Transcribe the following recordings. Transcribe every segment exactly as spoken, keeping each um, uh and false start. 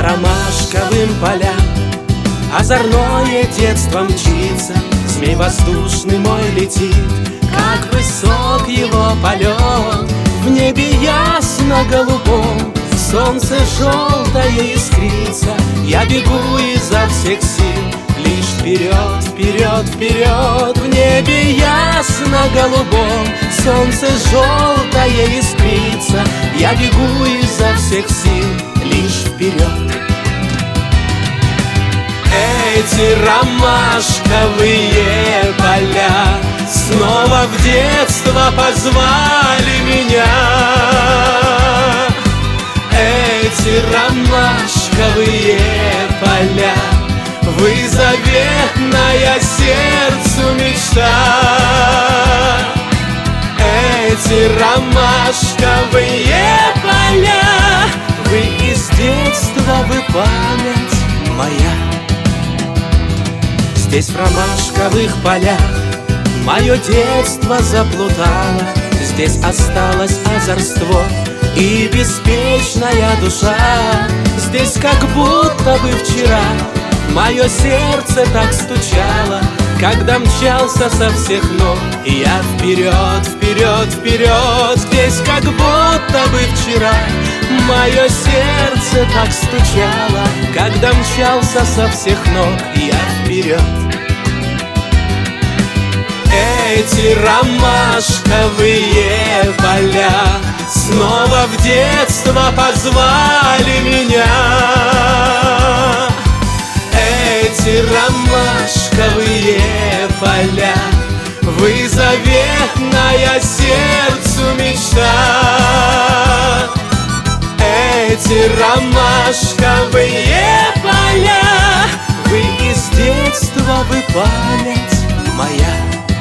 ромашковым полям озорное детство мчится, змей воздушный мой летит, как высок его полет. В небе ясно-голубом солнце желтое искрится. Я бегу изо всех сил, лишь вперед, вперед, вперед. В небе ясно-голубом солнце желтое искрится. Я бегу изо всех сил, лишь вперед. Эти ромашковые поля снова в детство позвали меня. Эти ромашковые поля, вы заветная сердцу мечта. Эти ромашковые поля, вы из детства, вы память моя. Здесь в ромашковых полях мое детство заплутало. Здесь осталось озорство и беспечная душа. Здесь как будто бы вчера мое сердце так стучало, когда мчался со всех ног и я вперед, вперед, вперед. Здесь как будто бы вчера мое сердце так стучало, когда мчался со всех ног и я вперед. Эти ромашковые поля снова в детство позвали меня. Эти ромашковые поля, вы заветная сердцу мечта. Эти ромашковые поля, вы из детства, вы память моя.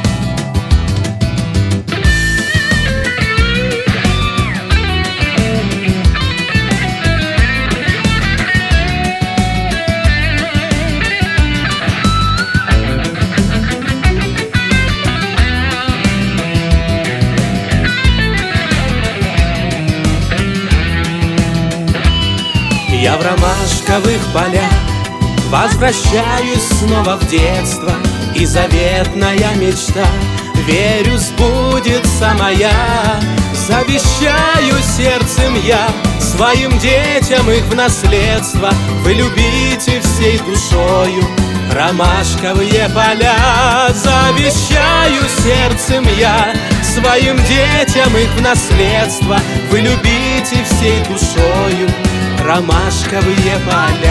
Я в ромашковых полях возвращаюсь снова в детство, и заветная мечта, верю, сбудется моя. Завещаю сердцем я своим детям их в наследство. Вы любите всей душою ромашковые поля. Завещаю сердцем я своим детям их в наследство. Вы любите всей душою ромашковые поля.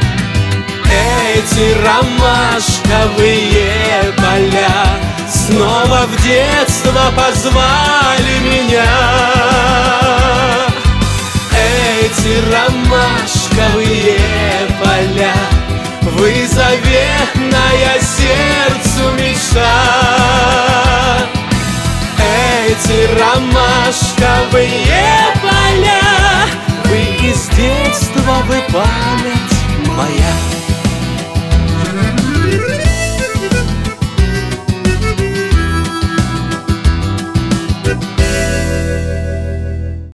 Эти ромашковые поля снова в детство позвали меня. Эти ромашковые поля, вы заветная сердцу мечта. Эти ромашковые поля, вы из детства, вы память